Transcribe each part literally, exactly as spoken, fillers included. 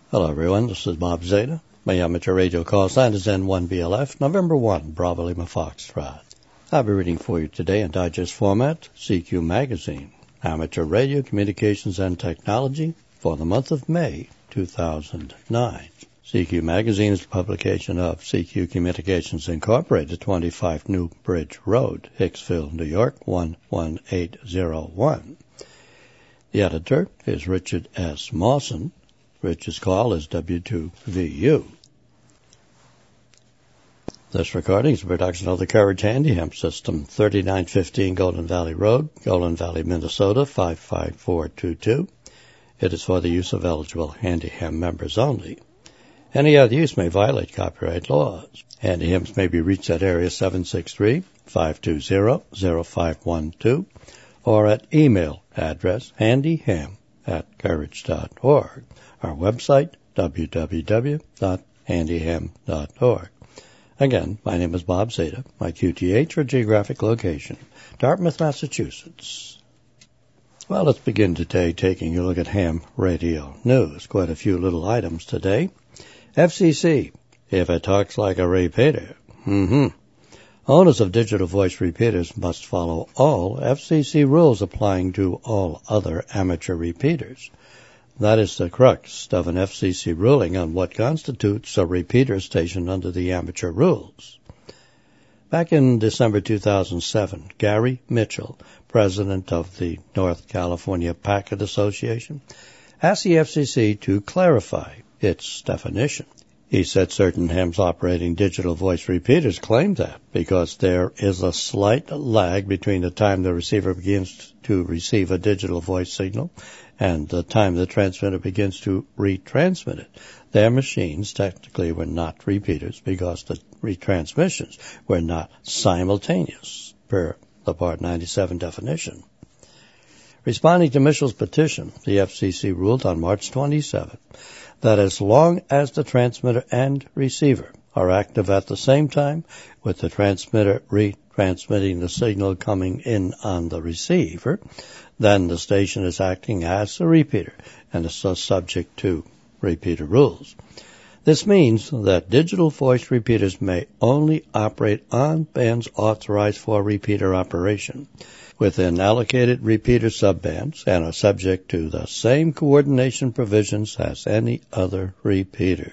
Hello, everyone. This is Bob Zeta. My amateur radio call sign is N one B L F, November first, Bravo Lima Foxtrot. I'll be reading for you today in digest format, C Q Magazine, Amateur Radio Communications and Technology for the month of May two thousand nine. C Q Magazine is a publication of C Q Communications Incorporated, twenty-five New Bridge Road, Hicksville, New York, one one eight zero one. The editor is Richard S. Mawson. Rich's call is W two V U. This recording is a production of the Courage Handy Hemp System, thirty-nine fifteen Golden Valley Road, Golden Valley, Minnesota, five five four two two. It is for the use of eligible Handy Hemp members only. Any other use may violate copyright laws. Handy Hemps may be reached at area seven six three, five two zero, zero five one two or at email address handyhem at courage dot org. Our website, w w w dot handyhem dot org. Again, my name is Bob Zeta. My Q T H or geographic location, Dartmouth, Massachusetts. Well, let's begin today taking a look at ham radio news. Quite a few little items today. F C C, if it talks like a repeater. Mm-hmm. Owners of digital voice repeaters must follow all F C C rules applying to all other amateur repeaters. That is the crux of an F C C ruling on what constitutes a repeater station under the amateur rules. Back in December two thousand seven, Gary Mitchell, president of the North California Packet Association, asked the F C C to clarify its definition. He said certain hams operating digital voice repeaters claim that because there is a slight lag between the time the receiver begins to receive a digital voice signal and the time the transmitter begins to retransmit it. Their machines technically were not repeaters because the retransmissions were not simultaneous, per the Part ninety-seven definition. Responding to Mitchell's petition, the F C C ruled on March twenty-seventh that as long as the transmitter and receiver are active at the same time, with the transmitter retransmitting the signal coming in on the receiver, then the station is acting as a repeater and is so subject to repeater rules. This means that digital voice repeaters may only operate on bands authorized for repeater operation within allocated repeater subbands and are subject to the same coordination provisions as any other repeaters.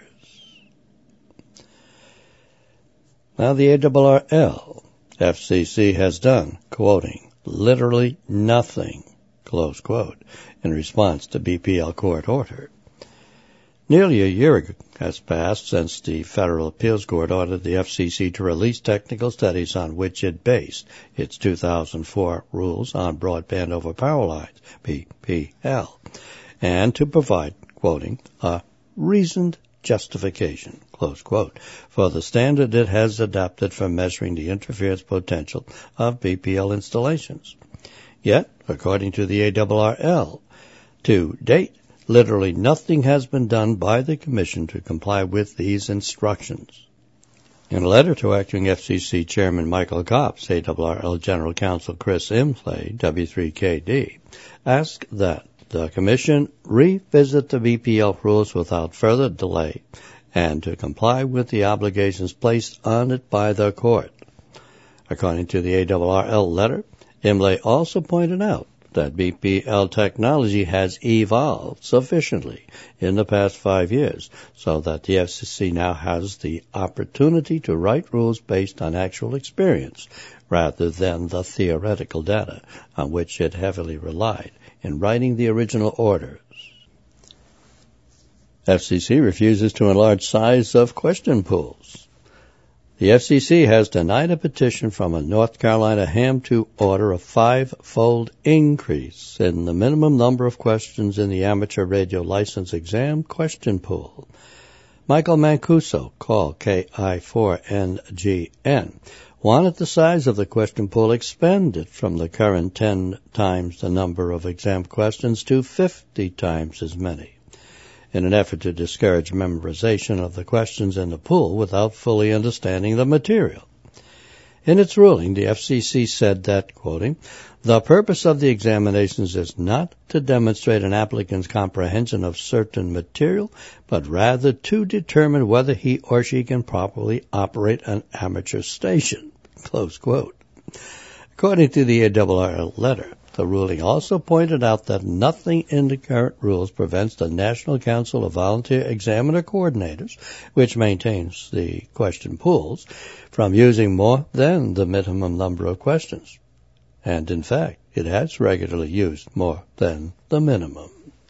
Now the A R R L, F C C has done, quoting, literally nothing, close quote, in response to B P L court order. Nearly a year has passed since the Federal Appeals Court ordered the F C C to release technical studies on which it based its two thousand four rules on broadband over power lines, B P L, and to provide, quoting, a reasoned justification, close quote, for the standard it has adopted for measuring the interference potential of B P L installations. Yet, according to the A R R L, to date, literally nothing has been done by the Commission to comply with these instructions. In a letter to acting F C C Chairman Michael Copps, A R R L General Counsel Chris Imlay, W three K D, asked that the Commission revisit the B P L rules without further delay and to comply with the obligations placed on it by the court. According to the A R R L letter, Imlay also pointed out that B P L technology has evolved sufficiently in the past five years so that the F C C now has the opportunity to write rules based on actual experience rather than the theoretical data on which it heavily relied in writing the original orders. F C C refuses to enlarge size of question pools. The F C C has denied a petition from a North Carolina ham to order a five-fold increase in the minimum number of questions in the amateur radio license exam question pool. Michael Mancuso, call K I four N G N, wanted the size of the question pool expanded from the current ten times the number of exam questions to fifty times as many, in an effort to discourage memorization of the questions in the pool without fully understanding the material. In its ruling, the F C C said that, quoting, "The purpose of the examinations is not to demonstrate an applicant's comprehension of certain material, but rather to determine whether he or she can properly operate an amateur station." Close quote. According to the A R R L letter, the ruling also pointed out that nothing in the current rules prevents the National Council of Volunteer Examiner Coordinators, which maintains the question pools, from using more than the minimum number of questions. And in fact, it has regularly used more than the minimum.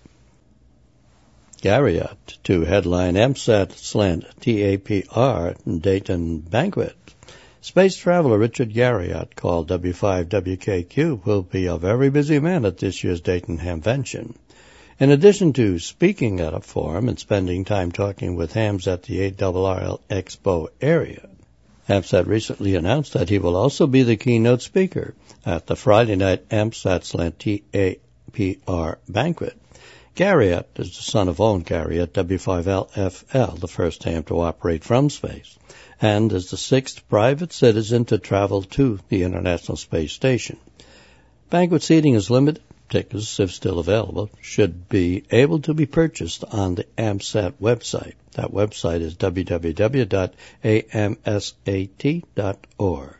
Garriott to headline MSAT slant T A P R Dayton Banquet. Space traveler Richard Garriott, called W five W K Q, will be a very busy man at this year's Dayton Hamvention. In addition to speaking at a forum and spending time talking with hams at the A R R L Expo area, AMSAT recently announced that he will also be the keynote speaker at the Friday night AMSAT Slant T A P R banquet. Garriott is the son of Owen Garriott, W five L F L, the first ham to operate from space, and is the sixth private citizen to travel to the International Space Station. Banquet seating is limited. Tickets, if still available, should be able to be purchased on the AMSAT website. That website is w w w dot a m s a t dot org.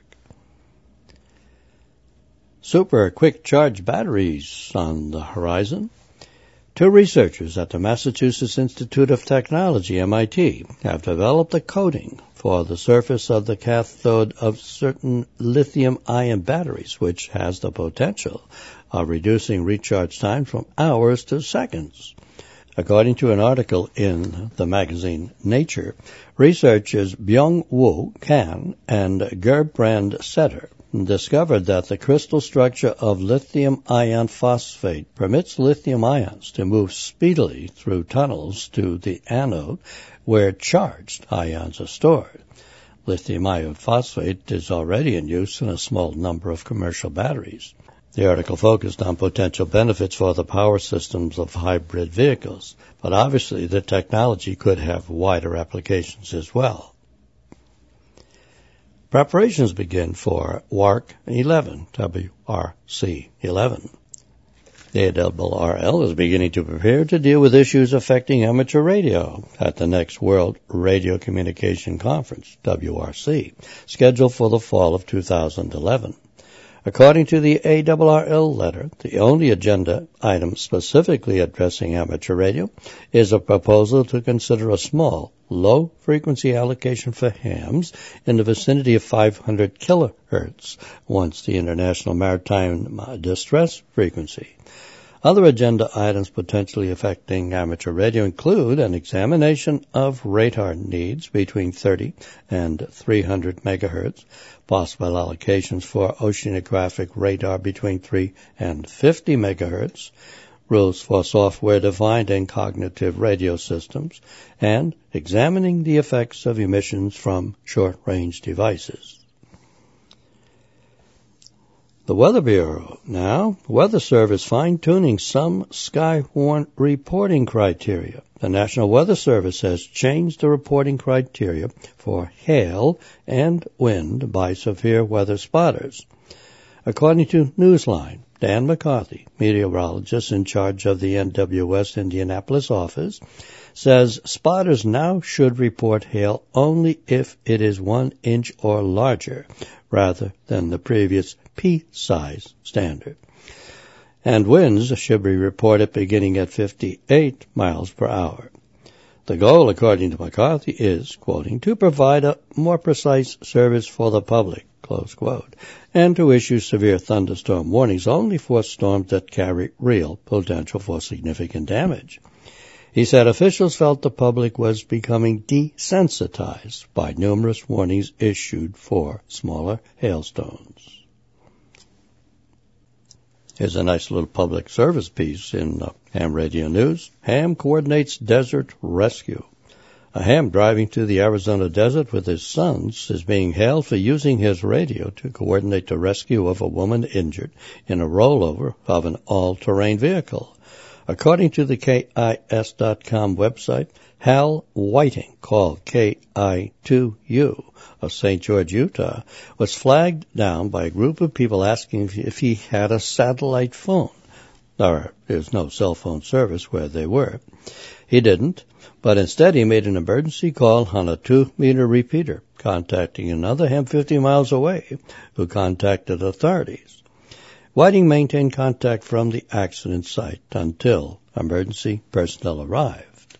Super quick charge batteries on the horizon. Two researchers at the Massachusetts Institute of Technology, M I T, have developed a coating for the surface of the cathode of certain lithium-ion batteries, which has the potential of reducing recharge time from hours to seconds. According to an article in the magazine Nature, researchers Byung-Woo Kan and Gerbrand Setter discovered that the crystal structure of lithium iron phosphate permits lithium ions to move speedily through tunnels to the anode where charged ions are stored. Lithium iron phosphate is already in use in a small number of commercial batteries. The article focused on potential benefits for the power systems of hybrid vehicles, but obviously the technology could have wider applications as well. Preparations begin for W A R C eleven, W R C eleven. The A R R L is beginning to prepare to deal with issues affecting amateur radio at the next World Radio Communication Conference, W R C, scheduled for the fall of two thousand eleven. According to the A R R L letter, the only agenda item specifically addressing amateur radio is a proposal to consider a small, low-frequency allocation for hams in the vicinity of five hundred kilohertz, once the International Maritime Distress Frequency. Other agenda items potentially affecting amateur radio include an examination of radar needs between thirty and three hundred megahertz, possible allocations for oceanographic radar between three and fifty megahertz, rules for software-defined and cognitive radio systems, and examining the effects of emissions from short-range devices. The Weather Bureau now. Weather Service fine-tuning some Skywarn reporting criteria. The National Weather Service has changed the reporting criteria for hail and wind by severe weather spotters. According to Newsline, Dan McCarthy, meteorologist in charge of the N W S Indianapolis office, says spotters now should report hail only if it is one inch or larger, rather than the previous pea-size standard. And winds should be reported beginning at fifty-eight miles per hour. The goal, according to McCarthy, is, quoting, to provide a more precise service for the public, close quote, and to issue severe thunderstorm warnings only for storms that carry real potential for significant damage. He said officials felt the public was becoming desensitized by numerous warnings issued for smaller hailstones. Here's a nice little public service piece in uh, Ham Radio News. Ham coordinates desert rescue. A ham driving to the Arizona desert with his sons is being hailed for using his radio to coordinate the rescue of a woman injured in a rollover of an all-terrain vehicle. According to the K I S dot com website, Hal Whiting, called K I two U, of Saint George, Utah, was flagged down by a group of people asking if he had a satellite phone. There is no cell phone service where they were. He didn't, but instead he made an emergency call on a two-meter repeater, contacting another ham fifty miles away, who contacted authorities. Whiting maintained contact from the accident site until emergency personnel arrived.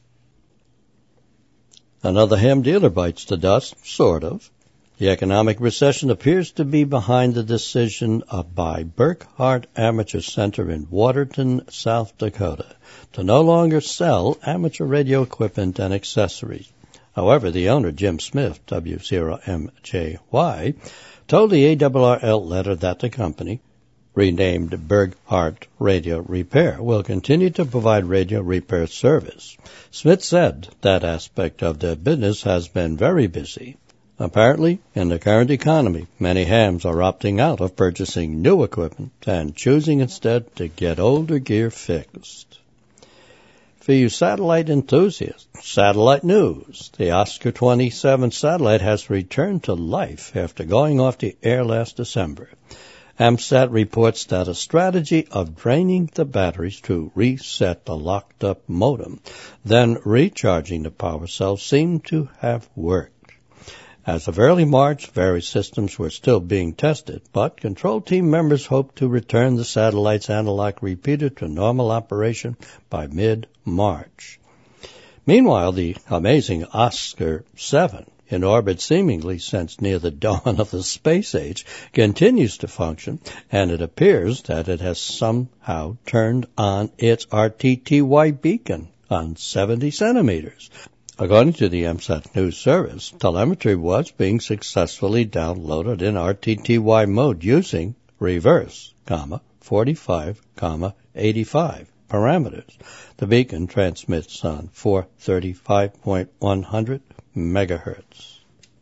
Another ham dealer bites the dust, sort of. The economic recession appears to be behind the decision by Burkhardt Amateur Center in Waterton, South Dakota, to no longer sell amateur radio equipment and accessories. However, the owner, Jim Smith, W zero M J Y, told the A R R L letter that the company, renamed Burkhardt Radio Repair, will continue to provide radio repair service. Smith said that aspect of their business has been very busy. Apparently, in the current economy, many hams are opting out of purchasing new equipment and choosing instead to get older gear fixed. For you satellite enthusiasts, satellite news. The Oscar twenty-seven satellite has returned to life after going off the air last December. AMSAT reports that a strategy of draining the batteries to reset the locked-up modem, then recharging the power cell, seemed to have worked. As of early March, various systems were still being tested, but control team members hope to return the satellite's analog repeater to normal operation by mid-March. Meanwhile, the amazing Oscar seven, in orbit seemingly since near the dawn of the space age, continues to function, and it appears that it has somehow turned on its R T T Y beacon on seventy centimeters. According to the AMSAT News Service, telemetry was being successfully downloaded in R T T Y mode using reverse, comma, forty-five, comma, eighty-five parameters. The beacon transmits on four thirty-five point one hundred megahertz.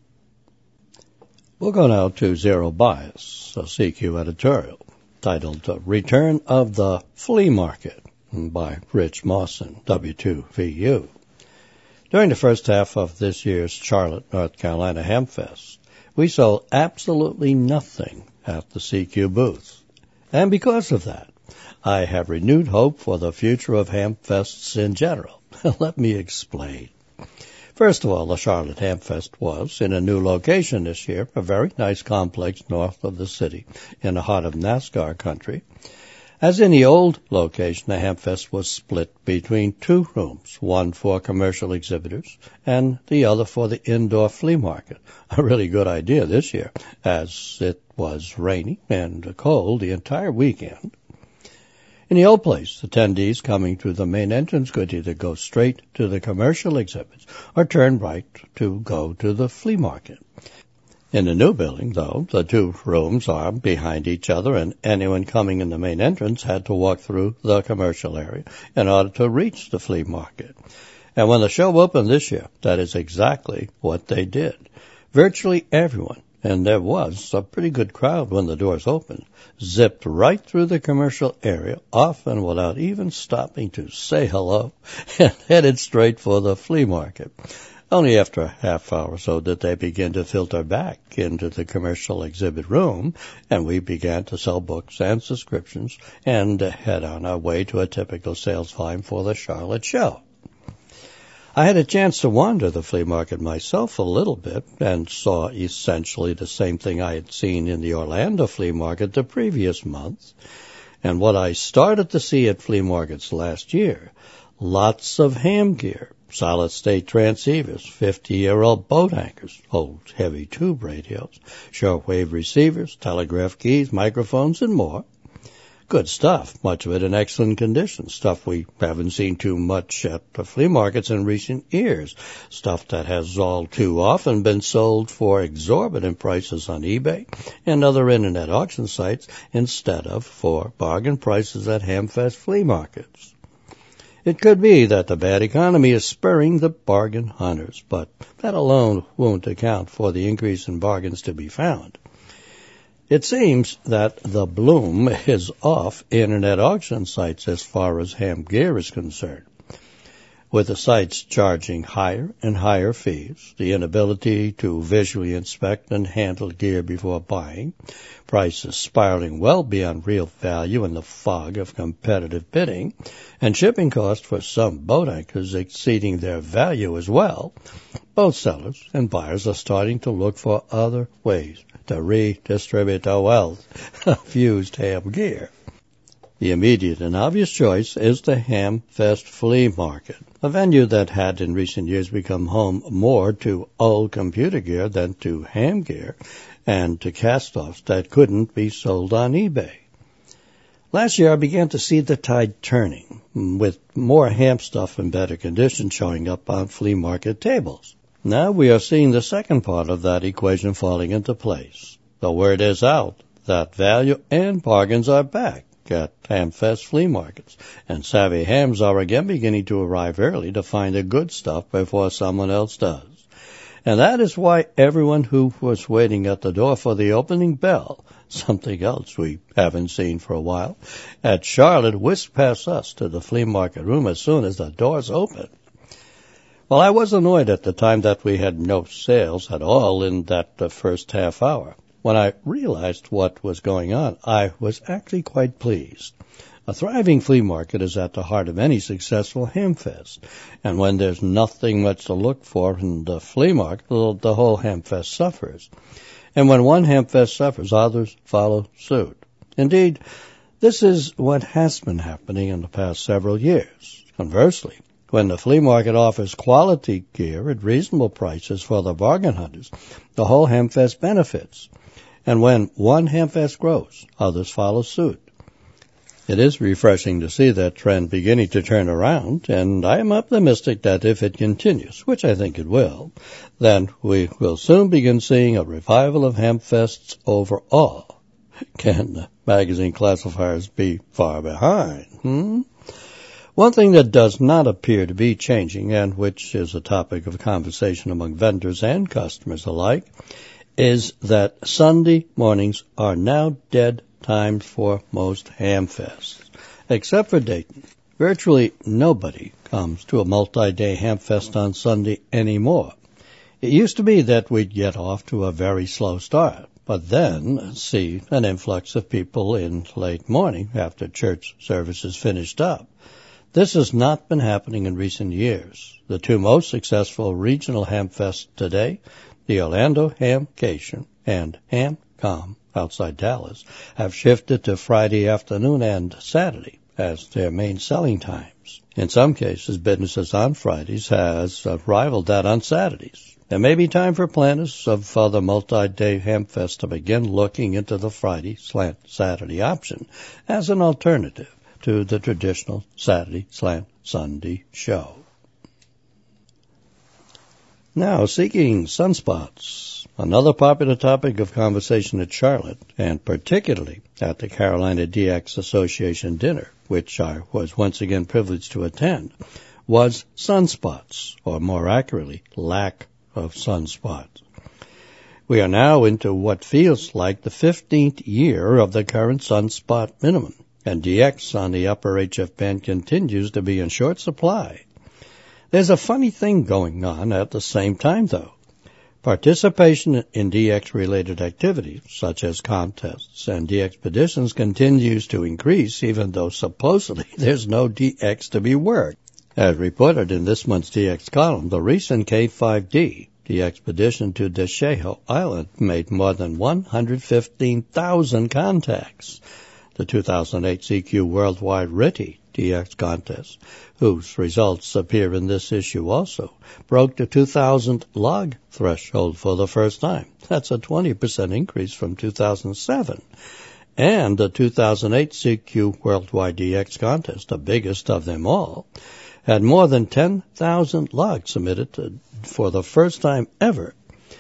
We'll go now to Zero Bias, a C Q editorial, titled Return of the Flea Market by Rich Mawson, W two V U. During the first half of this year's Charlotte, North Carolina Hamfest, we sold absolutely nothing at the C Q booth. And because of that, I have renewed hope for the future of Hamfests in general. Let me explain. First of all, the Charlotte Hamfest was in a new location this year, a very nice complex north of the city in the heart of NASCAR country. As in the old location, the Hamfest was split between two rooms, one for commercial exhibitors and the other for the indoor flea market. A really good idea this year, as it was rainy and cold the entire weekend. In the old place, attendees coming through the main entrance could either go straight to the commercial exhibits or turn right to go to the flea market. In the new building, though, the two rooms are behind each other, and anyone coming in the main entrance had to walk through the commercial area in order to reach the flea market. And when the show opened this year, that is exactly what they did. Virtually everyone, and there was a pretty good crowd when the doors opened, zipped right through the commercial area, often without even stopping to say hello, and headed straight for the flea market. Only after a half hour or so did they begin to filter back into the commercial exhibit room, and we began to sell books and subscriptions and head on our way to a typical sales volume for the Charlotte show. I had a chance to wander the flea market myself a little bit and saw essentially the same thing I had seen in the Orlando flea market the previous month, and what I started to see at flea markets last year, lots of ham gear. Solid-state transceivers, fifty-year-old boat anchors, old heavy tube radios, shortwave receivers, telegraph keys, microphones, and more. Good stuff, much of it in excellent condition, stuff we haven't seen too much at the flea markets in recent years, stuff that has all too often been sold for exorbitant prices on eBay and other internet auction sites instead of for bargain prices at Hamfest flea markets. It could be that the bad economy is spurring the bargain hunters, but that alone won't account for the increase in bargains to be found. It seems that the bloom is off internet auction sites as far as ham gear is concerned, with the sites charging higher and higher fees, the inability to visually inspect and handle gear before buying, prices spiraling well beyond real value in the fog of competitive bidding, and shipping costs for some boat anchors exceeding their value as well. Both sellers and buyers are starting to look for other ways to redistribute the wealth of used ham gear. The immediate and obvious choice is the Hamfest Flea Market, a venue that had in recent years become home more to old computer gear than to ham gear and to cast-offs that couldn't be sold on eBay. Last year I began to see the tide turning, with more ham stuff in better condition showing up on flea market tables. Now we are seeing the second part of that equation falling into place. The word is out that value and bargains are back at Hamfest flea markets, and savvy hams are again beginning to arrive early to find the good stuff before someone else does. And that is why everyone who was waiting at the door for the opening bell, something else we haven't seen for a while, at Charlotte whisked past us to the flea market room as soon as the doors opened. Well, I was annoyed at the time that we had no sales at all in that the first half hour. When I realized what was going on, I was actually quite pleased. A thriving flea market is at the heart of any successful hamfest, and when there's nothing much to look for in the flea market, the whole hamfest suffers. And when one hamfest suffers, others follow suit. Indeed, this is what has been happening in the past several years. Conversely, when the flea market offers quality gear at reasonable prices for the bargain hunters, the whole hamfest benefits. And when one hamfest grows, others follow suit. It is refreshing to see that trend beginning to turn around, and I am optimistic that if it continues, which I think it will, then we will soon begin seeing a revival of hamfests overall. Can the magazine classifiers be far behind? Hmm? One thing that does not appear to be changing, and which is a topic of conversation among vendors and customers alike, is that Sunday mornings are now dead times for most hamfests. Except for Dayton, virtually nobody comes to a multi-day hamfest on Sunday anymore. It used to be that we'd get off to a very slow start, but then see an influx of people in late morning after church services finished up. This has not been happening in recent years. The two most successful regional hamfests today, the Orlando Hamcation and HamCom outside Dallas, have shifted to Friday afternoon and Saturday as their main selling times. In some cases, businesses on Fridays has rivaled that on Saturdays. There may be time for planners of other multi-day hamfests to begin looking into the Friday slant Saturday option as an alternative to the traditional Saturday slant Sunday show. Now, seeking sunspots, another popular topic of conversation at Charlotte, and particularly at the Carolina D X Association dinner, which I was once again privileged to attend, was sunspots, or more accurately, lack of sunspots. We are now into what feels like the fifteenth year of the current sunspot minimum, and D X on the upper H F band continues to be in short supply. There's a funny thing going on at the same time, though. Participation in D X-related activities, such as contests and D Expeditions, continues to increase, even though supposedly there's no D X to be worked. As reported in this month's D X column, the recent K five D, the expedition to Desheho Island, made more than one hundred fifteen thousand contacts. The two thousand eight C Q Worldwide R T T I D X contest, whose results appear in this issue also, broke the two thousand log threshold for the first time. That's a twenty percent increase from two thousand seven. And the two thousand eight C Q Worldwide D X contest, the biggest of them all, had more than ten thousand logs submitted to, for the first time ever.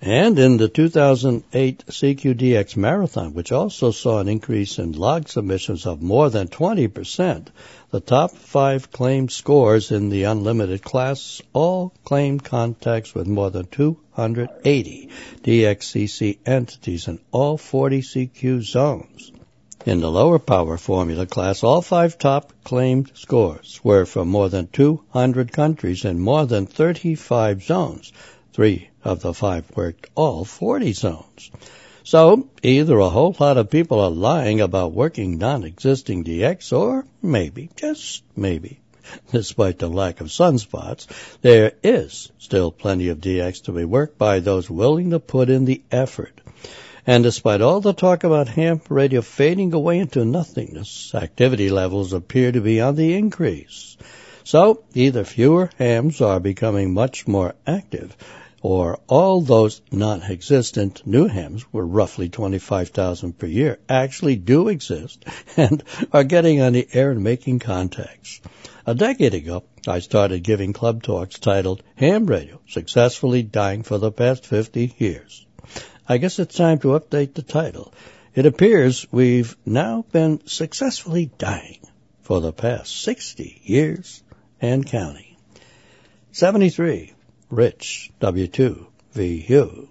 And in the two thousand eight C Q D X Marathon, which also saw an increase in log submissions of more than twenty percent, the top five claimed scores in the unlimited class all claimed contacts with more than two hundred eighty D X C C entities in all forty C Q zones. In the lower power formula class, all five top claimed scores were from more than two hundred countries in more than thirty-five zones. Three of the five worked all forty zones. So, either a whole lot of people are lying about working non-existing D X, or maybe, just maybe, despite the lack of sunspots, there is still plenty of D X to be worked by those willing to put in the effort. And despite all the talk about ham radio fading away into nothingness, activity levels appear to be on the increase. So, either fewer hams are becoming much more active, or all those non-existent new hams, were roughly twenty-five thousand per year, actually do exist and are getting on the air and making contacts. A decade ago, I started giving club talks titled Ham Radio, Successfully Dying for the Past fifty years. I guess it's time to update the title. It appears we've now been successfully dying for the past sixty years and counting. seventy-three. Rich, W two V U.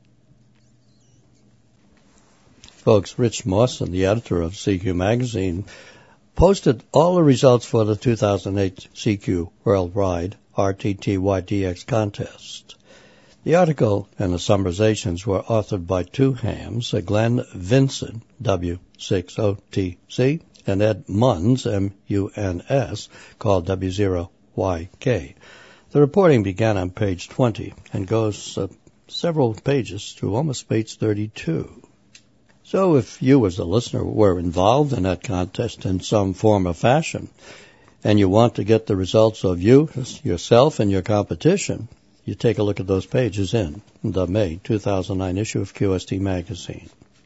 Folks, Rich Mawson, the editor of C Q Magazine, posted all the results for the two thousand eight C Q Worldwide R T T Y D X contest. The article and the summarizations were authored by two hams, Glenn Vinson, W six O T C, and Ed Munns, M U N S, called W zero Y K. The reporting began on page twenty and goes uh, several pages to almost page thirty-two. So if you as a listener were involved in that contest in some form or fashion, and you want to get the results of you, yourself, and your competition, you take a look at those pages in the May two thousand nine issue of Q S T Magazine.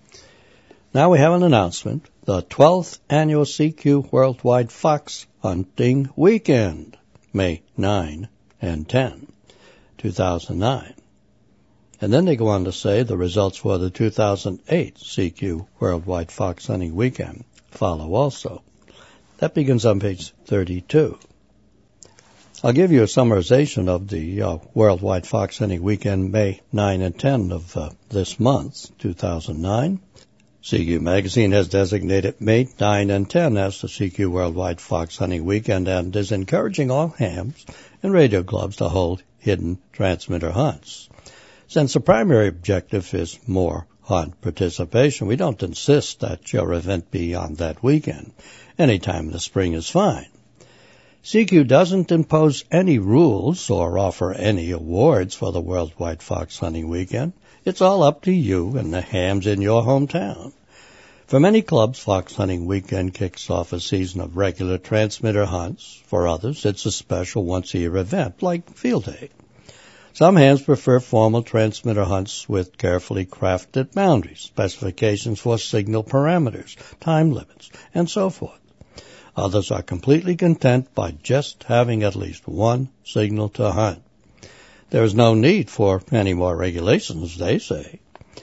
Now we have an announcement, the twelfth Annual C Q Worldwide Fox Hunting Weekend, May ninth and tenth, two thousand nine. And then they go on to say the results for the two thousand eight C Q Worldwide Fox Hunting Weekend follow also. That begins on page thirty-two. I'll give you a summarization of the uh, Worldwide Fox Hunting Weekend, May ninth and tenth of uh, this month, two thousand nine. C Q Magazine has designated May ninth and tenth as the C Q Worldwide Fox Hunting Weekend and is encouraging all hams and radio clubs to hold hidden transmitter hunts. Since the primary objective is more hunt participation, we don't insist that your event be on that weekend. Any time in the spring is fine. C Q doesn't impose any rules or offer any awards for the Worldwide Fox Hunting Weekend. It's all up to you and the hams in your hometown. For many clubs, Fox Hunting Weekend kicks off a season of regular transmitter hunts. For others, it's a special once-a-year event, like Field Day. Some hams prefer formal transmitter hunts with carefully crafted boundaries, specifications for signal parameters, time limits, and so forth. Others are completely content by just having at least one signal to hunt. There is no need for any more regulations, they say.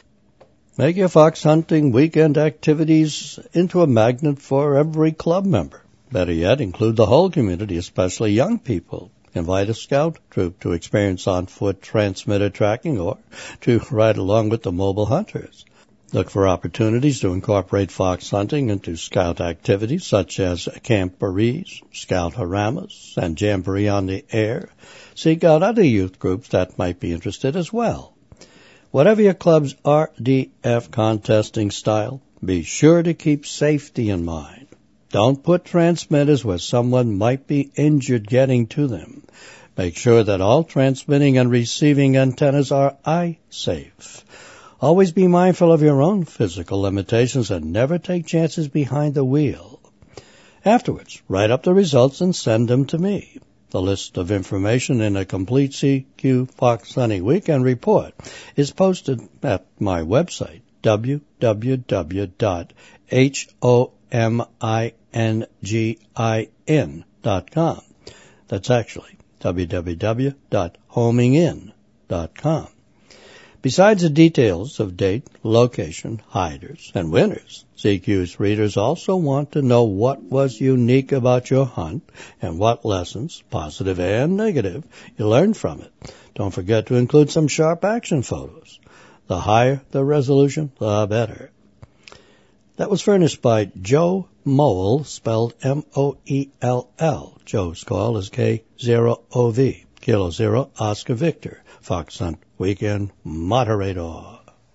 Make your fox hunting weekend activities into a magnet for every club member. Better yet, include the whole community, especially young people. Invite a scout troop to experience on-foot transmitter tracking or to ride along with the mobile hunters. Look for opportunities to incorporate fox hunting into scout activities such as camporees, scout haramas, and jamboree on the air. Seek out other youth groups that might be interested as well. Whatever your club's R D F contesting style, be sure to keep safety in mind. Don't put transmitters where someone might be injured getting to them. Make sure that all transmitting and receiving antennas are eye safe. Always be mindful of your own physical limitations and never take chances behind the wheel. Afterwards, write up the results and send them to me. The list of information in a complete C Q Fox Hunting Weekend report is posted at my website, w w w dot homingin dot com. That's actually w w w dot homingin dot com. Besides the details of date, location, hiders, and winners, Z Q's readers also want to know what was unique about your hunt and what lessons, positive and negative, you learned from it. Don't forget to include some sharp action photos. The higher the resolution, the better. That was furnished by Joe Moell, spelled M O E L L. Joe's call is K zero O V, Kilo Zero, Oscar Victor, Fox Hunt Weekend Moderator.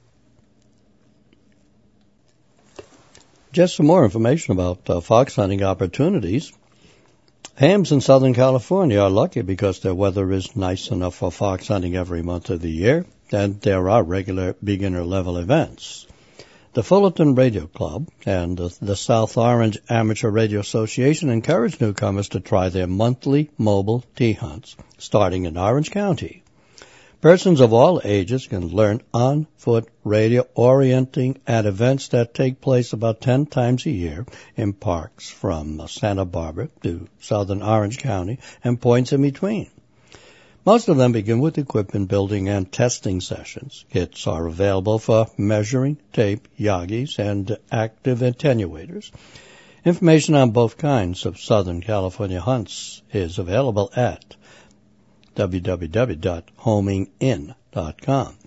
Just some more information about uh, fox hunting opportunities. Hams in Southern California are lucky because their weather is nice enough for fox hunting every month of the year, and there are regular beginner-level events. The Fullerton Radio Club and the, the South Orange Amateur Radio Association encourage newcomers to try their monthly mobile tee hunts, starting in Orange County. Persons of all ages can learn on-foot radio orienting at events that take place about ten times a year in parks from Santa Barbara to Southern Orange County and points in between. Most of them begin with equipment building and testing sessions. Kits are available for measuring, tape, Yagis, and active attenuators. Information on both kinds of Southern California hunts is available at w w w dot homing in dot com.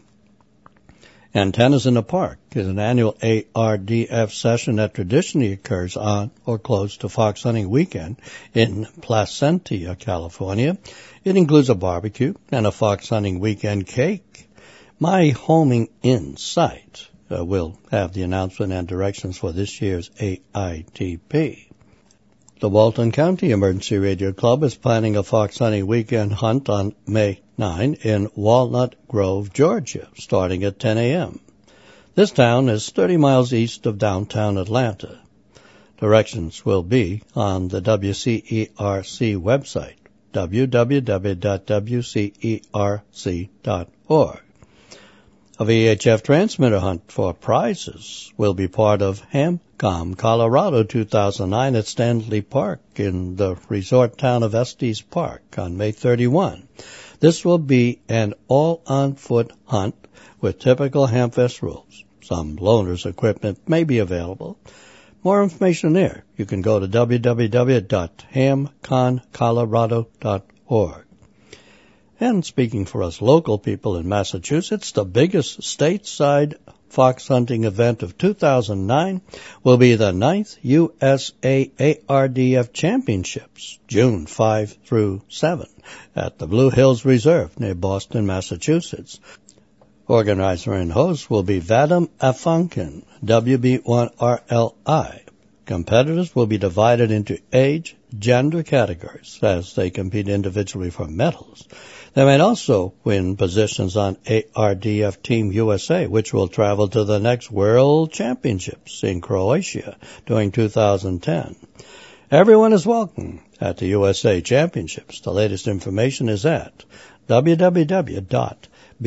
Antennas in the Park is an annual A R D F session that traditionally occurs on or close to Fox Hunting Weekend in Placentia, California. It includes a barbecue and a Fox Hunting Weekend cake. My Homing In site uh, will have the announcement and directions for this year's A I T P. The Walton County Emergency Radio Club is planning a fox hunting weekend hunt on May ninth in Walnut Grove, Georgia, starting at ten a.m. This town is thirty miles east of downtown Atlanta. Directions will be on the W C E R C website, w w w dot w c e r c dot org. A V H F transmitter hunt for prizes will be part of HamCom Colorado two thousand nine at Stanley Park in the resort town of Estes Park on May thirty-first. This will be an all-on-foot hunt with typical HamFest rules. Some loaner's equipment may be available. More information there. You can go to w w w dot ham con colorado dot org. And speaking for us local people in Massachusetts, the biggest stateside fox hunting event of two thousand nine will be the ninth U S A A R D F Championships, June fifth through seventh, at the Blue Hills Reserve near Boston, Massachusetts. Organizer and host will be Vadim Afankin, W B one R L I. Competitors will be divided into age, gender categories as they compete individually for medals. They might also win positions on A R D F Team U S A, which will travel to the next World Championships in Croatia during two thousand ten. Everyone is welcome at the U S A Championships. The latest information is at w w w dot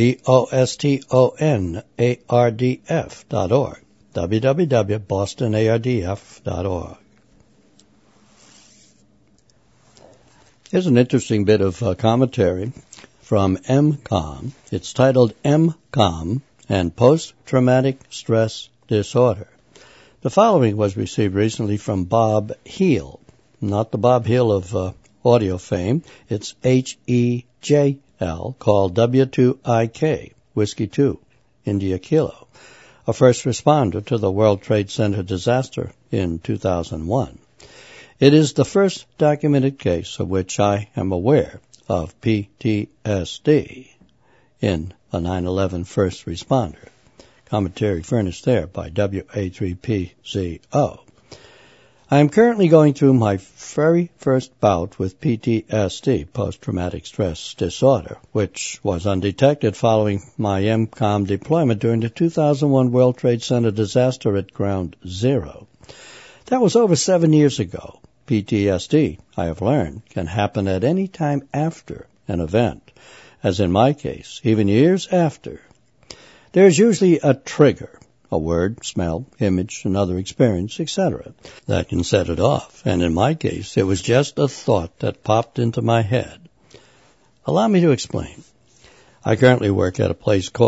boston ardf dot org, w w w dot boston ardf dot org. Here's an interesting bit of uh, commentary from M COM. It's titled M COM and Post-Traumatic Stress Disorder. The following was received recently from Bob Heel, not the Bob Heel of uh, audio fame. It's H E J L, called W two I K, Whiskey two, India Kilo, a first responder to the World Trade Center disaster in two thousand one. It is the first documented case of which I am aware of P T S D in a nine eleven first responder. Commentary furnished there by W A three P Z O. I am currently going through my very first bout with P T S D, post-traumatic stress disorder, which was undetected following my M COM deployment during the two thousand one World Trade Center disaster at Ground Zero. That was over seven years ago. P T S D, I have learned, can happen at any time after an event, as in my case, even years after. There is usually a trigger, a word, smell, image, another experience, et cetera, that can set it off. And in my case, it was just a thought that popped into my head. Allow me to explain. I currently work at a place called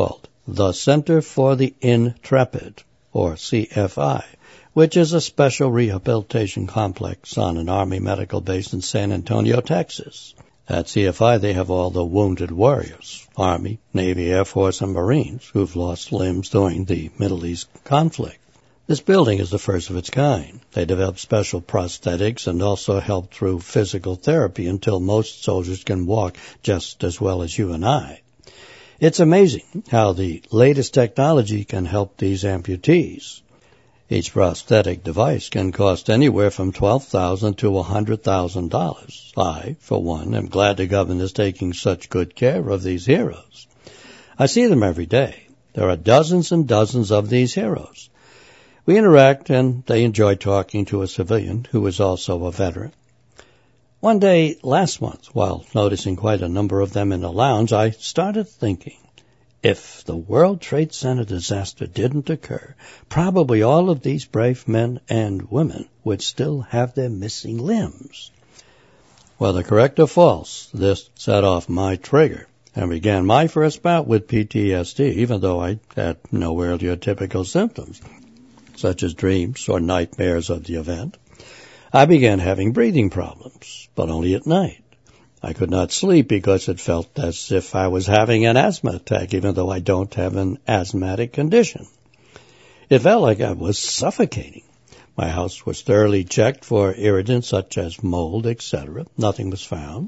the Center for the Intrepid, or C F I, which is a special rehabilitation complex on an Army medical base in San Antonio, Texas. At C F I, they have all the wounded warriors, Army, Navy, Air Force, and Marines, who've lost limbs during the Middle East conflict. This building is the first of its kind. They develop special prosthetics and also help through physical therapy until most soldiers can walk just as well as you and I. It's amazing how the latest technology can help these amputees. Each prosthetic device can cost anywhere from twelve thousand dollars to one hundred thousand dollars. I, for one, am glad the government is taking such good care of these heroes. I see them every day. There are dozens and dozens of these heroes. We interact, and they enjoy talking to a civilian who is also a veteran. One day last month, while noticing quite a number of them in the lounge, I started thinking, if the World Trade Center disaster didn't occur, probably all of these brave men and women would still have their missing limbs. Whether correct or false, this set off my trigger and began my first bout with P T S D, even though I had no earlier typical symptoms, such as dreams or nightmares of the event. I began having breathing problems, but only at night. I could not sleep because it felt as if I was having an asthma attack, even though I don't have an asthmatic condition. It felt like I was suffocating. My house was thoroughly checked for irritants such as mold, et cetera. Nothing was found.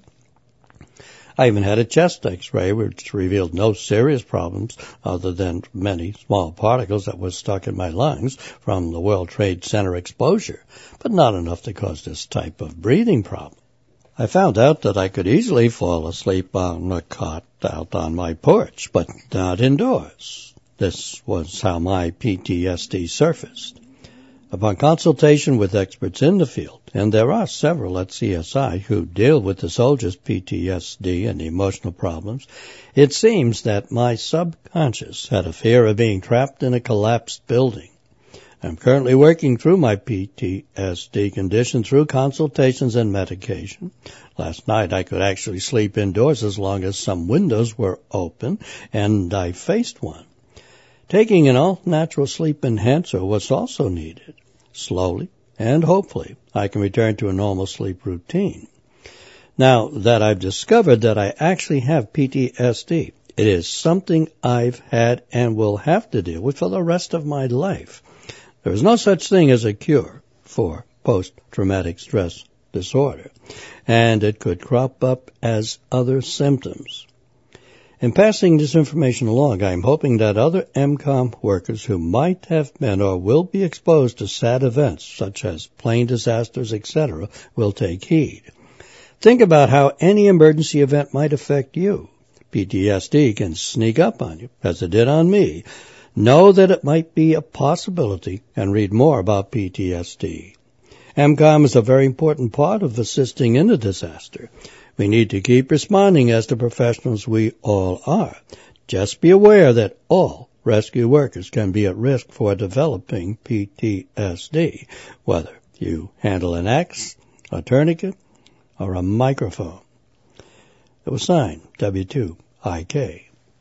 I even had a chest x-ray which revealed no serious problems other than many small particles that were stuck in my lungs from the World Trade Center exposure, but not enough to cause this type of breathing problem. I found out that I could easily fall asleep on a cot out on my porch, but not indoors. This was how my P T S D surfaced. Upon consultation with experts in the field, and there are several at C S I who deal with the soldiers' P T S D and emotional problems, it seems that my subconscious had a fear of being trapped in a collapsed building. I'm currently working through my P T S D condition through consultations and medication. Last night I could actually sleep indoors as long as some windows were open, and I faced one. Taking an all-natural sleep enhancer was also needed. Slowly and hopefully I can return to a normal sleep routine. Now that I've discovered that I actually have P T S D, it is something I've had and will have to deal with for the rest of my life. There is no such thing as a cure for post-traumatic stress disorder, and it could crop up as other symptoms. In passing this information along, I am hoping that other M COM workers who might have been or will be exposed to sad events such as plane disasters, et cetera, will take heed. Think about how any emergency event might affect you. P T S D can sneak up on you, as it did on me. Know that it might be a possibility and read more about P T S D. M COM is a very important part of assisting in a disaster. We need to keep responding as the professionals we all are. Just be aware that all rescue workers can be at risk for developing P T S D, whether you handle an axe, a tourniquet, or a microphone. It was signed W two I K.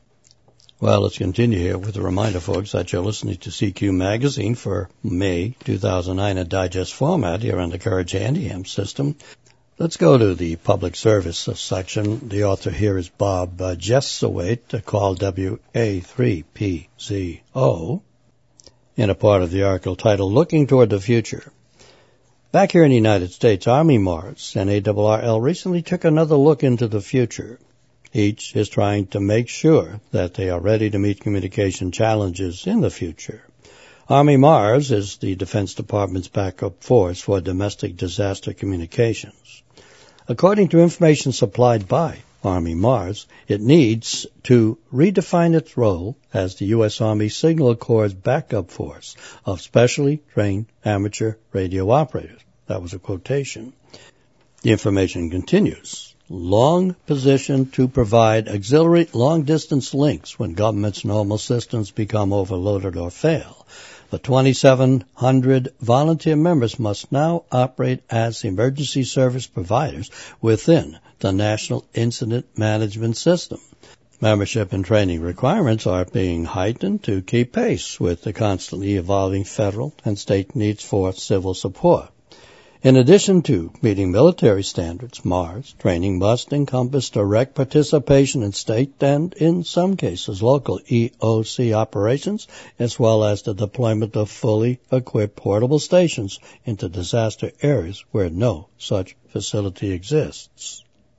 Well, let's continue here with a reminder, folks, that you're listening to C Q Magazine for May two thousand nine in digest format here on the Courage Handy Ham system. Let's go to the public service section. The author here is Bob uh, Jessuwaite, called W A three P Z O, in a part of the article titled Looking Toward the Future. Back here in the United States, Army Mars and A R R L recently took another look into the future. Each is trying to make sure that they are ready to meet communication challenges in the future. Army Mars is the Defense Department's backup force for domestic disaster communications. According to information supplied by Army Mars, it needs to redefine its role as the U S. Army Signal Corps' backup force of specially trained amateur radio operators. That was a quotation. The information continues. Long positioned to provide auxiliary long-distance links when government's normal systems become overloaded or fail. The twenty-seven hundred volunteer members must now operate as emergency service providers within the National Incident Management System. Membership and training requirements are being heightened to keep pace with the constantly evolving federal and state needs for civil support. In addition to meeting military standards, MARS training must encompass direct participation in state and, in some cases, local E O C operations, as well as the deployment of fully equipped portable stations into disaster areas where no such facility exists.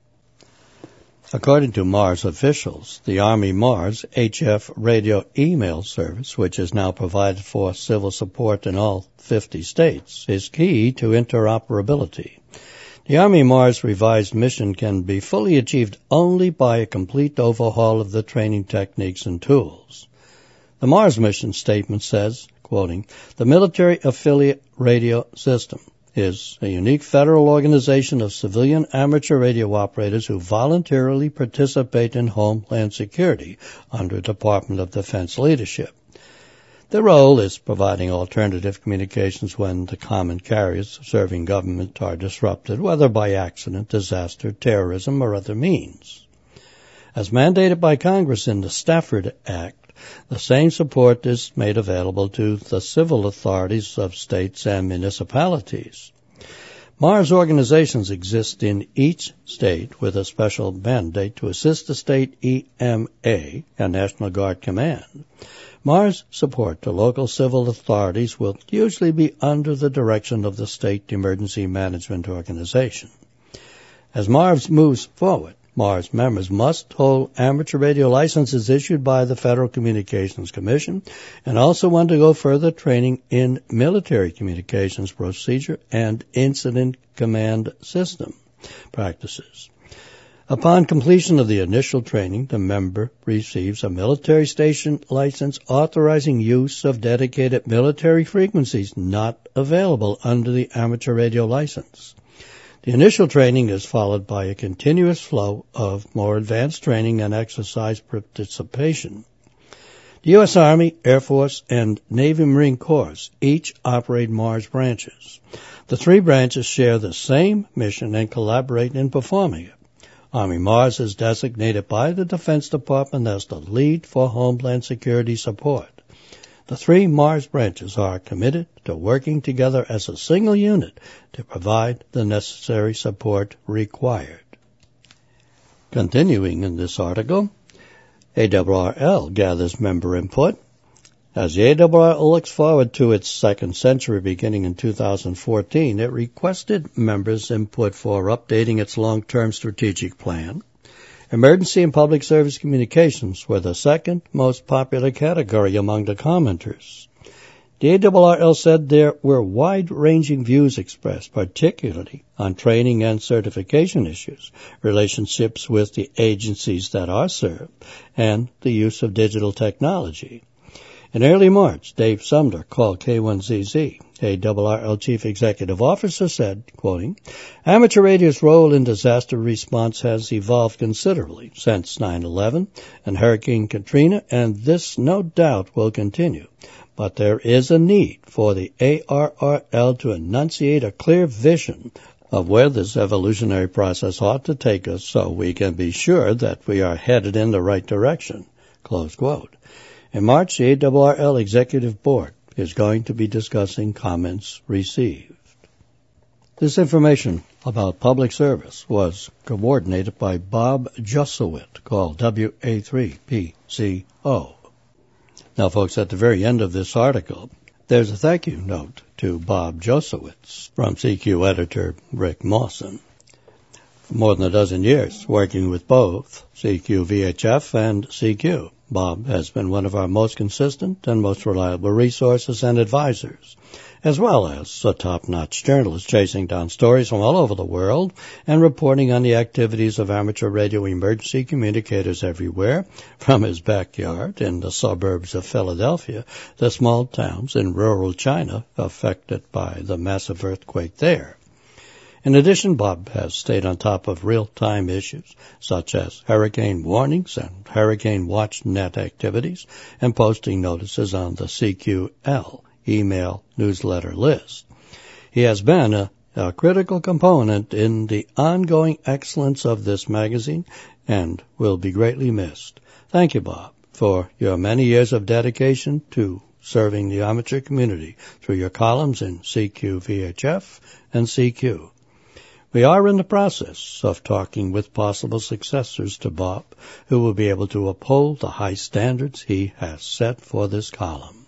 According to MARS officials, the Army MARS H F radio email service, which is now provided for civil support in all fifty states, is key to interoperability. The Army MARS revised mission can be fully achieved only by a complete overhaul of the training techniques and tools. The MARS mission statement says, quoting, "The military affiliate radio system is a unique federal organization of civilian amateur radio operators who voluntarily participate in homeland security under Department of Defense leadership. Their role is providing alternative communications when the common carriers serving government are disrupted, whether by accident, disaster, terrorism, or other means. As mandated by Congress in the Stafford Act, the same support is made available to the civil authorities of states and municipalities. MARS organizations exist in each state with a special mandate to assist the state E M A and National Guard Command. MARS support to local civil authorities will usually be under the direction of the State Emergency Management Organization. As MARS moves forward, MARS members must hold amateur radio licenses issued by the Federal Communications Commission and also undergo further training in military communications procedure and incident command system practices. Upon completion of the initial training, the member receives a military station license authorizing use of dedicated military frequencies not available under the amateur radio license. The initial training is followed by a continuous flow of more advanced training and exercise participation. The U S Army, Air Force, and Navy Marine Corps each operate MARS branches. The three branches share the same mission and collaborate in performing it. Army MARS is designated by the Defense Department as the lead for Homeland Security support. The three MARS branches are committed to working together as a single unit to provide the necessary support required. Continuing in this article, A W R L gathers member input. As the A W R L looks forward to its second century beginning in two thousand fourteen, it requested members' input for updating its long-term strategic plan. Emergency and public service communications were the second most popular category among the commenters. The A W R L said there were wide-ranging views expressed, particularly on training and certification issues, relationships with the agencies that are served, and the use of digital technology. In early March, Dave Sumner called K one Z Z. A W R L Chief Executive Officer said, quoting, "Amateur radio's role in disaster response has evolved considerably since nine eleven and Hurricane Katrina, and this no doubt will continue. But there is a need for the A R R L to enunciate a clear vision of where this evolutionary process ought to take us so we can be sure that we are headed in the right direction." Close quote. In March, the A W R L Executive Board is going to be discussing comments received. This information about public service was coordinated by Bob Jusowit, called W A three P C O. Now, folks, at the very end of this article, there's a thank you note to Bob Jusowitz from C Q editor Rick Mawson. For more than a dozen years, working with both C Q V H F and C Q, Bob has been one of our most consistent and most reliable resources and advisors, as well as a top-notch journalist chasing down stories from all over the world and reporting on the activities of amateur radio emergency communicators everywhere, from his backyard in the suburbs of Philadelphia to small towns in rural China affected by the massive earthquake there. In addition, Bob has stayed on top of real-time issues such as hurricane warnings and Hurricane Watch Net activities and posting notices on the C Q L email newsletter list. He has been an a critical component in the ongoing excellence of this magazine and will be greatly missed. Thank you, Bob, for your many years of dedication to serving the amateur community through your columns in C Q V H F and C Q. We are in the process of talking with possible successors to Bob who will be able to uphold the high standards he has set for this column.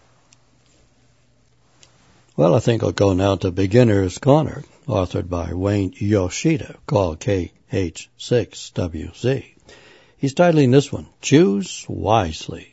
Well, I think I'll go now to Beginner's Corner, authored by Wayne Yoshida, called K H six W Z. He's titling this one, Choose Wisely.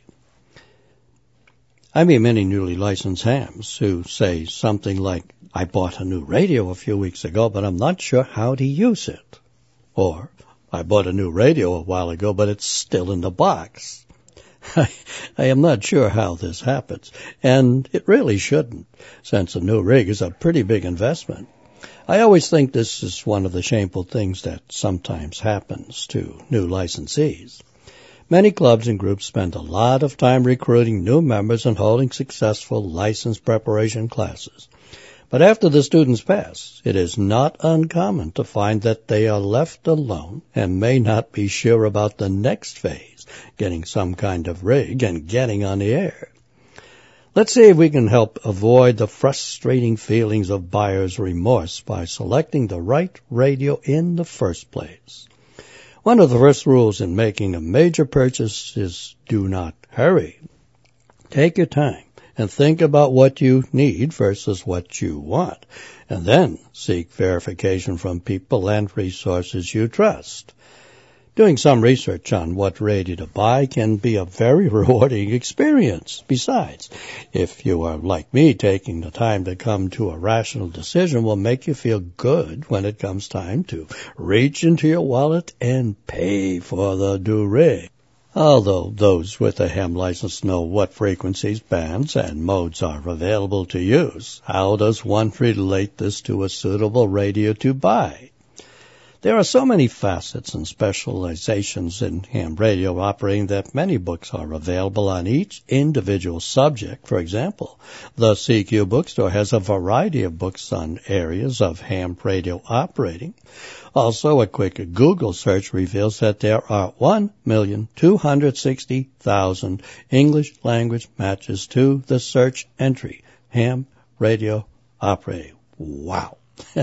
I meet many newly licensed hams who say something like, I bought a new radio a few weeks ago, but I'm not sure how to use it. Or, I bought a new radio a while ago, but it's still in the box. I, I am not sure how this happens, and it really shouldn't, since a new rig is a pretty big investment. I always think this is one of the shameful things that sometimes happens to new licensees. Many clubs and groups spend a lot of time recruiting new members and holding successful license preparation classes. But after the students pass, it is not uncommon to find that they are left alone and may not be sure about the next phase, getting some kind of rig and getting on the air. Let's see if we can help avoid the frustrating feelings of buyer's remorse by selecting the right radio in the first place. One of the first rules in making a major purchase is do not hurry. Take your time and think about what you need versus what you want, and then seek verification from people and resources you trust. Doing some research on what radio to buy can be a very rewarding experience. Besides, if you are like me, taking the time to come to a rational decision will make you feel good when it comes time to reach into your wallet and pay for the new rig. Although those with a ham license know what frequencies, bands, and modes are available to use, how does one relate this to a suitable radio to buy? There are so many facets and specializations in ham radio operating that many books are available on each individual subject. For example, the C Q bookstore has a variety of books on areas of ham radio operating. Also, a quick Google search reveals that there are one million two hundred sixty thousand English language matches to the search entry, ham radio operating. Wow.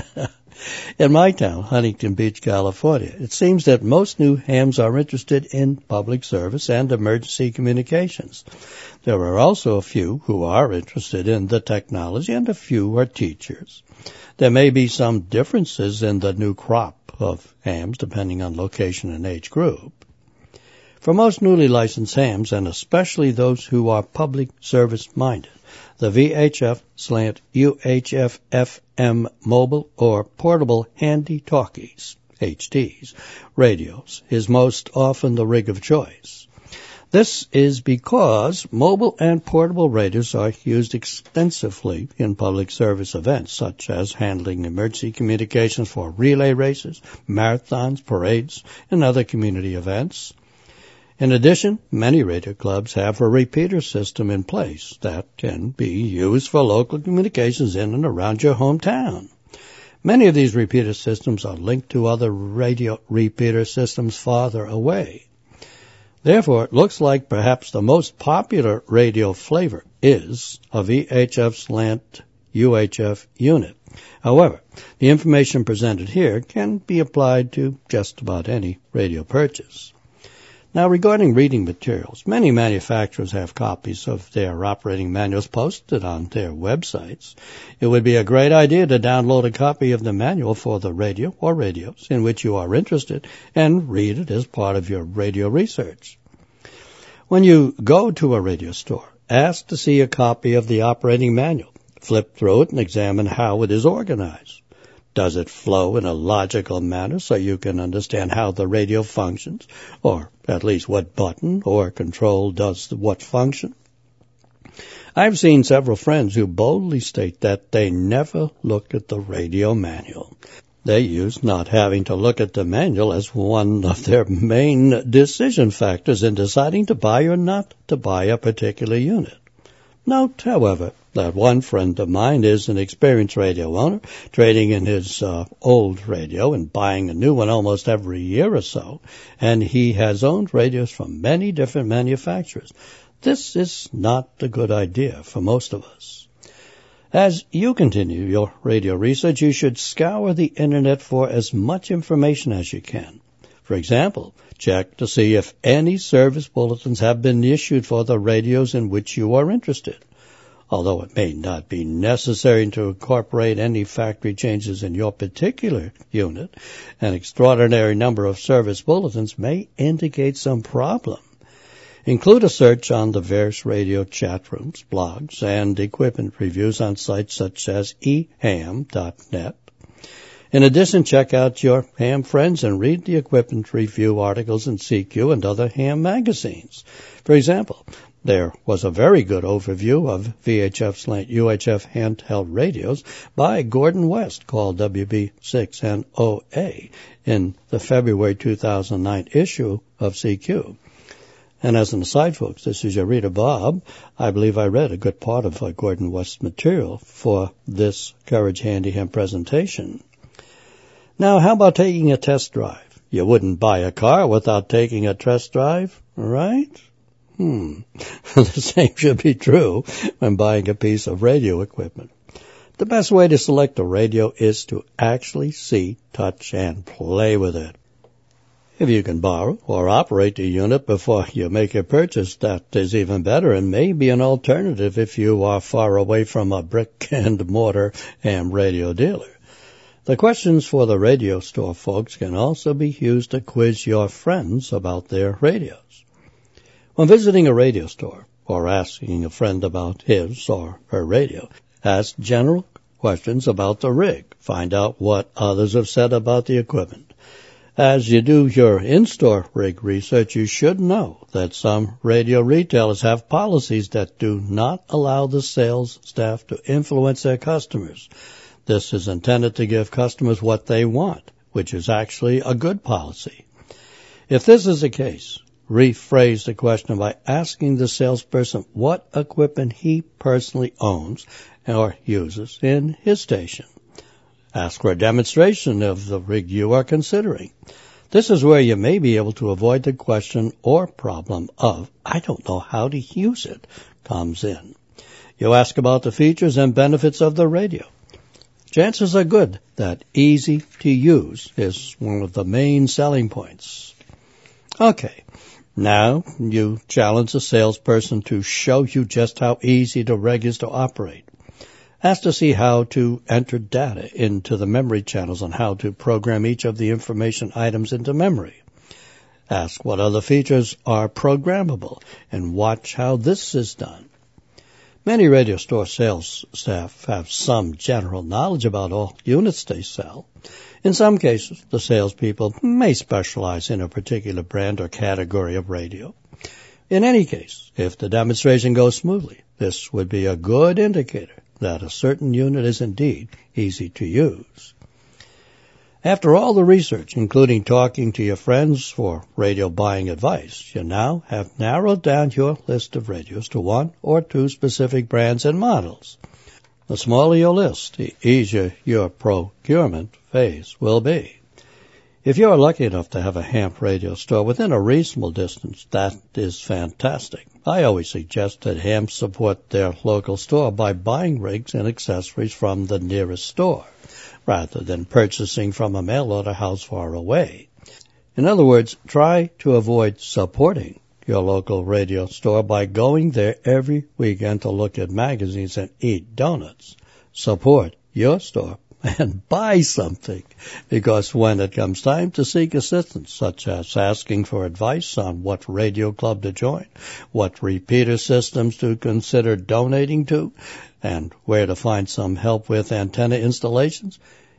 In my town, Huntington Beach, California, it seems that most new hams are interested in public service and emergency communications. There are also a few who are interested in the technology, and a few are teachers. There may be some differences in the new crop of hams depending on location and age group. For most newly licensed hams, and especially those who are public service-minded, the V H F slant U H F F M mobile or portable handy talkies, H Ts, radios is most often the rig of choice. This is because mobile and portable radios are used extensively in public service events, such as handling emergency communications for relay races, marathons, parades, and other community events. In addition, many radio clubs have a repeater system in place that can be used for local communications in and around your hometown. Many of these repeater systems are linked to other radio repeater systems farther away. Therefore, it looks like perhaps the most popular radio flavor is a V H F slant U H F unit. However, the information presented here can be applied to just about any radio purchase. Now, regarding reading materials, many manufacturers have copies of their operating manuals posted on their websites. It would be a great idea to download a copy of the manual for the radio or radios in which you are interested and read it as part of your radio research. When you go to a radio store, ask to see a copy of the operating manual. Flip through it and examine how it is organized. Does it flow in a logical manner so you can understand how the radio functions, or at least what button or control does what function? I've seen several friends who boldly state that they never look at the radio manual. They use not having to look at the manual as one of their main decision factors in deciding to buy or not to buy a particular unit. Note, however, that one friend of mine is an experienced radio owner, trading in his uh, old radio and buying a new one almost every year or so, and he has owned radios from many different manufacturers. This is not a good idea for most of us. As you continue your radio research, you should scour the Internet for as much information as you can. For example, check to see if any service bulletins have been issued for the radios in which you are interested. Although it may not be necessary to incorporate any factory changes in your particular unit, an extraordinary number of service bulletins may indicate some problem. Include a search on the various radio chat rooms, blogs, and equipment reviews on sites such as e ham dot net. In addition, check out your ham friends and read the equipment review articles in C Q and other ham magazines. For example, there was a very good overview of V H F slash U H F handheld radios by Gordon West called W B six N O A in the February two thousand nine issue of C Q. And as an aside, folks, this is your reader, Bob. I believe I read a good part of uh, Gordon West's material for this Courage Handy Ham presentation. Now, how about taking a test drive? You wouldn't buy a car without taking a test drive, right? Hmm. The same should be true when buying a piece of radio equipment. The best way to select a radio is to actually see, touch, and play with it. If you can borrow or operate the unit before you make a purchase, that is even better and may be an alternative if you are far away from a brick-and-mortar ham radio dealer. The questions for the radio store folks can also be used to quiz your friends about their radios. When visiting a radio store or asking a friend about his or her radio, ask general questions about the rig. Find out what others have said about the equipment. As you do your in-store rig research, you should know that some radio retailers have policies that do not allow the sales staff to influence their customers. This is intended to give customers what they want, which is actually a good policy. If this is the case, rephrase the question by asking the salesperson what equipment he personally owns or uses in his station. Ask for a demonstration of the rig you are considering. This is where you may be able to avoid the question or problem of, I don't know how to use it, comes in. You ask about the features and benefits of the radio. Chances are good that easy to use is one of the main selling points. Okay, now you challenge the salesperson to show you just how easy the rig is to operate. Ask to see how to enter data into the memory channels and how to program each of the information items into memory. Ask what other features are programmable and watch how this is done. Many radio store sales staff have some general knowledge about all units they sell. In some cases, the salespeople may specialize in a particular brand or category of radio. In any case, if the demonstration goes smoothly, this would be a good indicator that a certain unit is indeed easy to use. After all the research, including talking to your friends for radio buying advice, you now have narrowed down your list of radios to one or two specific brands and models. The smaller your list, the easier your procurement phase will be. If you are lucky enough to have a ham radio store within a reasonable distance, that is fantastic. I always suggest that hams support their local store by buying rigs and accessories from the nearest store, rather than purchasing from a mail-order house far away. In other words, try to avoid supporting your local radio store by going there every weekend to look at magazines and eat donuts. Support your store and buy something, because when it comes time to seek assistance, such as asking for advice on what radio club to join, what repeater systems to consider donating to, and where to find some help with antenna installations,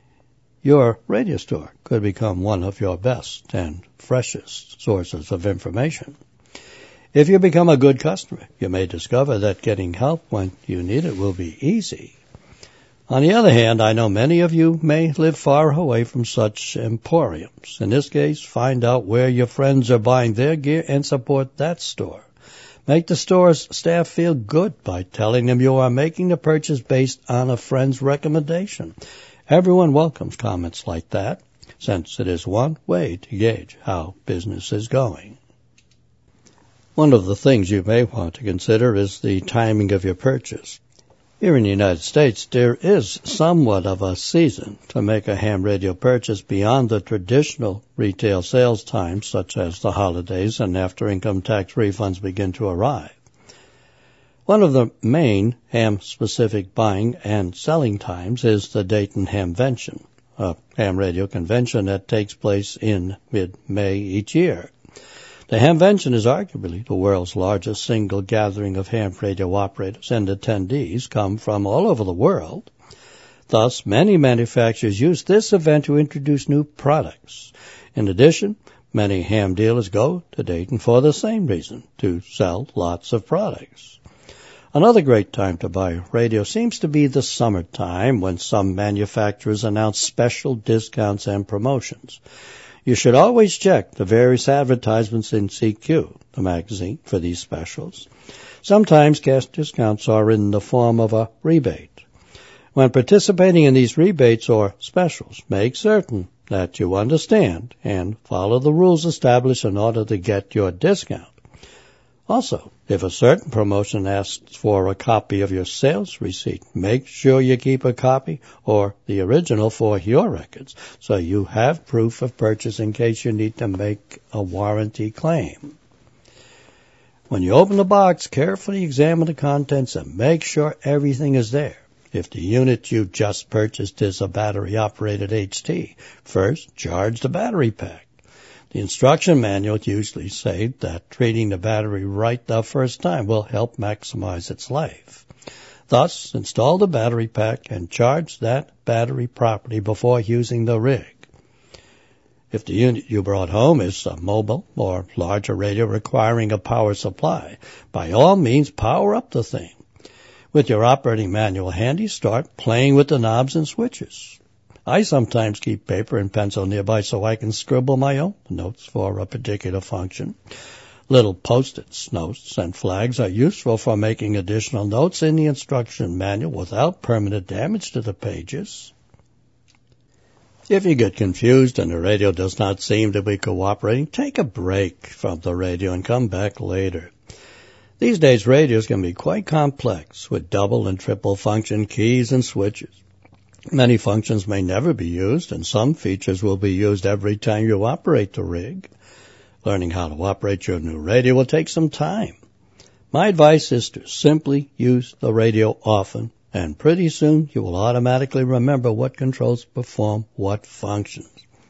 your radio store could become one of your best and freshest sources of information. If you become a good customer, you may discover that getting help when you need it will be easy. On the other hand, I know many of you may live far away from such emporiums. In this case, find out where your friends are buying their gear and support that store. Make the store's staff feel good by telling them you are making the purchase based on a friend's recommendation. Everyone welcomes comments like that, since it is one way to gauge how business is going. One of the things you may want to consider is the timing of your purchase. Here in the United States, there is somewhat of a season to make a ham radio purchase beyond the traditional retail sales times, such as the holidays and after income tax refunds begin to arrive. One of the main ham-specific buying and selling times is the Dayton Hamvention, a ham radio convention that takes place in mid-May each year. The Hamvention is arguably the world's largest single gathering of ham radio operators, and attendees come from all over the world. Thus, many manufacturers use this event to introduce new products. In addition, many ham dealers go to Dayton for the same reason, to sell lots of products. Another great time to buy radio seems to be the summertime, when some manufacturers announce special discounts and promotions. You should always check the various advertisements in C Q, the magazine, for these specials. Sometimes cash discounts are in the form of a rebate. When participating in these rebates or specials, make certain that you understand and follow the rules established in order to get your discount. Also, if a certain promotion asks for a copy of your sales receipt, make sure you keep a copy or the original for your records, so you have proof of purchase in case you need to make a warranty claim. When you open the box, carefully examine the contents and make sure everything is there. If the unit you just purchased is a battery-operated H T, first charge the battery pack. The instruction manuals usually say that treating the battery right the first time will help maximize its life. Thus, install the battery pack and charge that battery properly before using the rig. If the unit you brought home is a mobile or larger radio requiring a power supply, by all means power up the thing. With your operating manual handy, start playing with the knobs and switches. I sometimes keep paper and pencil nearby so I can scribble my own notes for a particular function. Little post-its, notes, and flags are useful for making additional notes in the instruction manual without permanent damage to the pages. If you get confused and the radio does not seem to be cooperating, take a break from the radio and come back later. These days, radios can be quite complex with double and triple function keys and switches. Many functions may never be used, and some features will be used every time you operate the rig. Learning how to operate your new radio will take some time. My advice is to simply use the radio often, and pretty soon you will automatically remember what controls perform what functions.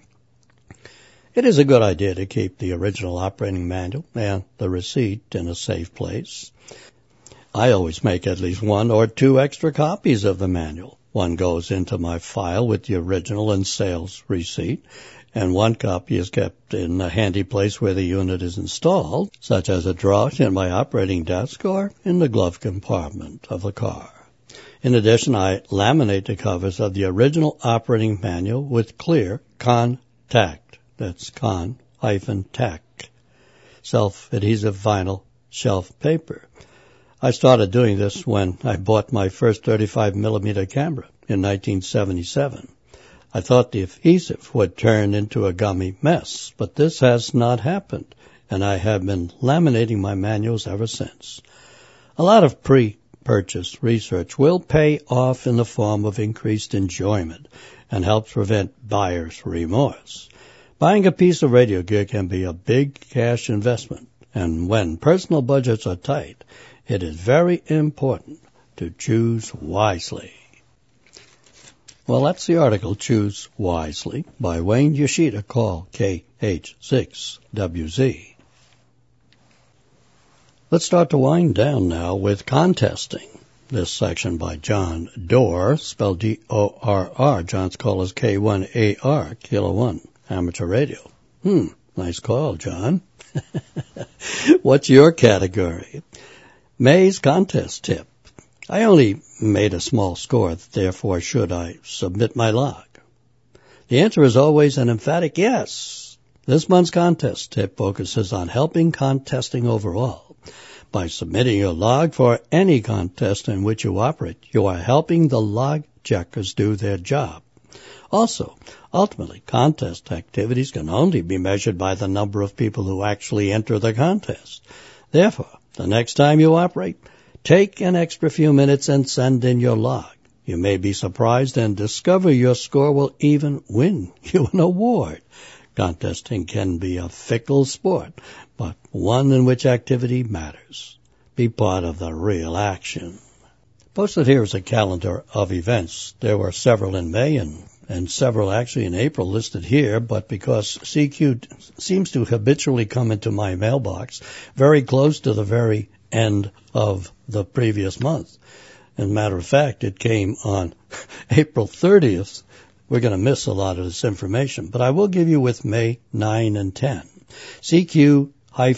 It is a good idea to keep the original operating manual and the receipt in a safe place. I always make at least one or two extra copies of the manual. One goes into my file with the original and sales receipt, and one copy is kept in a handy place where the unit is installed, such as a drawer in my operating desk or in the glove compartment of the car. In addition, I laminate the covers of the original operating manual with clear contact, that's con-tac, self-adhesive vinyl shelf paper. I started doing this when I bought my first thirty-five millimeter camera in nineteen seventy-seven. I thought the adhesive would turn into a gummy mess, but this has not happened, and I have been laminating my manuals ever since. A lot of pre-purchase research will pay off in the form of increased enjoyment and helps prevent buyer's remorse. Buying a piece of radio gear can be a big cash investment, and when personal budgets are tight, it is very important to choose wisely. Well, that's the article, Choose Wisely, by Wayne Yoshida. Call K H six W Z. Let's start to wind down now with contesting. This section by John Dorr, spelled D O R R. John's call is K one A R, Kilo one, amateur radio. Hmm, nice call, John. What's your category? May's contest tip. I only made a small score, therefore should I submit my log? The answer is always an emphatic yes. This month's contest tip focuses on helping contesting overall. By submitting your log for any contest in which you operate, you are helping the log checkers do their job. Also, ultimately, contest activities can only be measured by the number of people who actually enter the contest. Therefore, the next time you operate, take an extra few minutes and send in your log. You may be surprised and discover your score will even win you an award. Contesting can be a fickle sport, but one in which activity matters. Be part of the real action. Posted here is a calendar of events. There were several in May and, and several actually in April listed here, but because C Q seems to habitually come into my mailbox very close to the very end of the previous month. As a matter of fact, it came on April thirtieth. We're going to miss a lot of this information, but I will give you with May ninth and tenth. C Q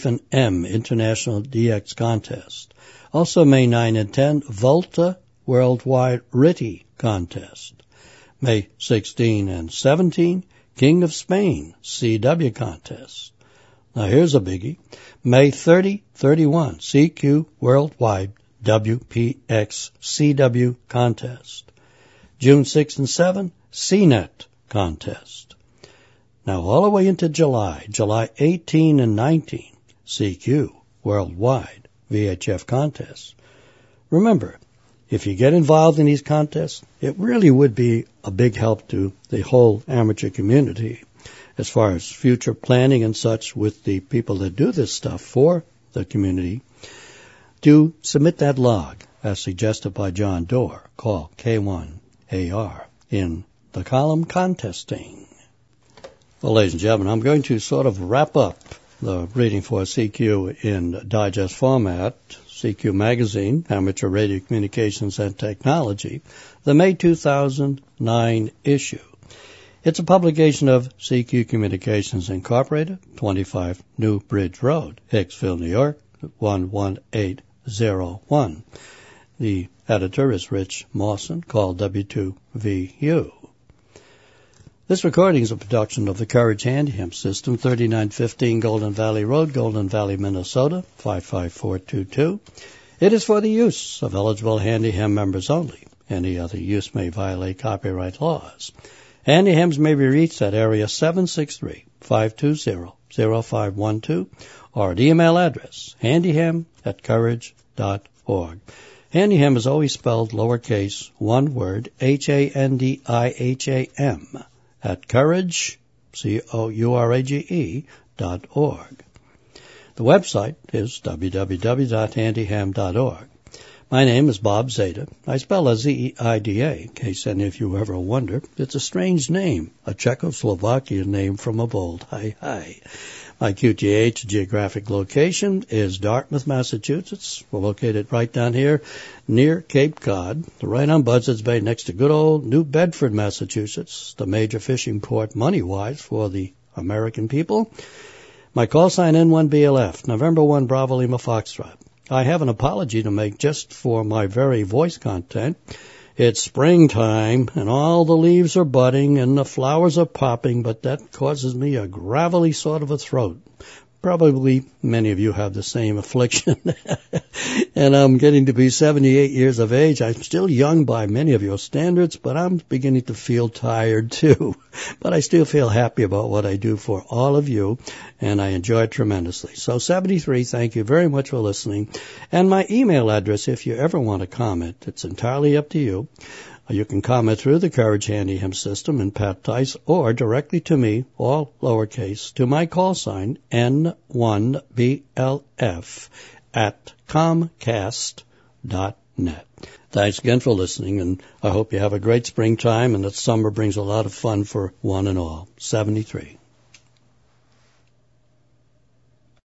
M International D X Contest. Also May ninth and tenth, Volta Worldwide R I T I Contest. May sixteenth and seventeenth, King of Spain C W Contest. Now here's a biggie. May thirtieth, thirty-first, C Q Worldwide W P X C W Contest. June sixth and seventh, C net Contest. Now all the way into July, July eighteenth and nineteenth, C Q Worldwide V H F Contest. Remember, if you get involved in these contests, it really would be a big help to the whole amateur community as far as future planning and such with the people that do this stuff for the community. Do submit that log as suggested by John Doerr. Call K one A R in the column Contesting. Well, ladies and gentlemen, I'm going to sort of wrap up the reading for C Q in digest format, C Q Magazine, Amateur Radio Communications and Technology, the May two thousand nine issue. It's a publication of C Q Communications Incorporated, twenty-five New Bridge Road, Hicksville, New York, one one eight zero one. The editor is Rich Mawson, called W two V U. This recording is a production of the Courage Handy Hemp System, thirty-nine fifteen Golden Valley Road, Golden Valley, Minnesota, five five four two two. It is for the use of eligible Handy Hem members only. Any other use may violate copyright laws. Handy Hems may be reached at area seven six three, five two zero, zero five one two or at email address handyhem at courage dot org. Handyhem is always spelled lowercase, one word, H A N D I H A M. at courage, C O U R A G E, dot org. The website is w w w dot handyhem dot org. My name is Bob Zeta. I spell a Z E I D A, in case any of you ever wonder. It's a strange name, a Czechoslovakian name from of old. Hi, hi. My Q T H geographic location is Dartmouth, Massachusetts. We're located right down here near Cape Cod, right on Buzzards Bay, next to good old New Bedford, Massachusetts, the major fishing port money-wise for the American people. My call sign N one B L F, November first, Bravo Lima Foxtrot. I have an apology to make just for my very voice content. It's springtime, and all the leaves are budding, and the flowers are popping, but that causes me a gravelly sort of a throat. Probably many of you have the same affliction. And I'm getting to be seventy-eight years of age. I'm still young by many of your standards, but I'm beginning to feel tired too. But I still feel happy about what I do for all of you, and I enjoy it tremendously. So seventy-three, thank you very much for listening. And my email address, if you ever want to comment, it's entirely up to you. You can comment through the Courage Handy Hemp System and Pat Tice, or directly to me, all lowercase, to my call sign, N one B L F, at comcast dot net. Thanks again for listening, and I hope you have a great springtime and that summer brings a lot of fun for one and all. seventy-three.